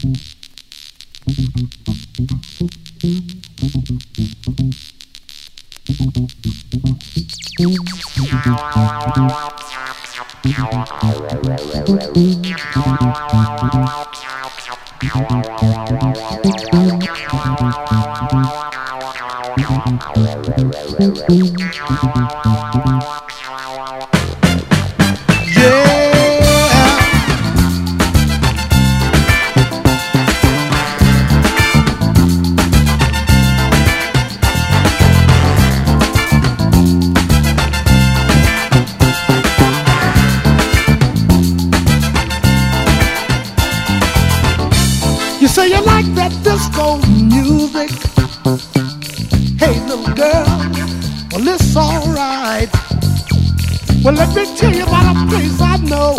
You say you like that disco music. Hey, little girl, well, it's alright. Well, let me tell you about a place I know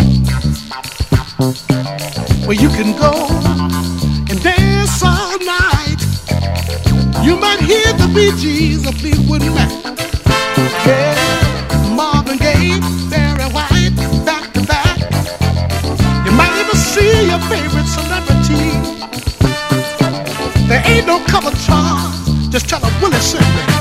where you can go and dance all night. You might hear the Bee Gees or Fleetwood Mac. Yeah, Marvin Gaye, Barry White, back to back. You might even see your favorite celebrity. There ain't no cover charge, just tell her Willie sent me.